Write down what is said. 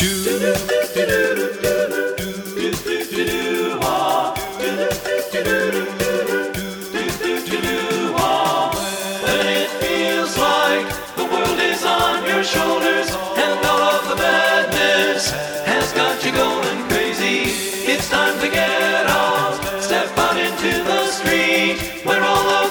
When it feels like the world is on your shoulders and all of the badness has got you going crazy, it's time to get out, step out into the street where all the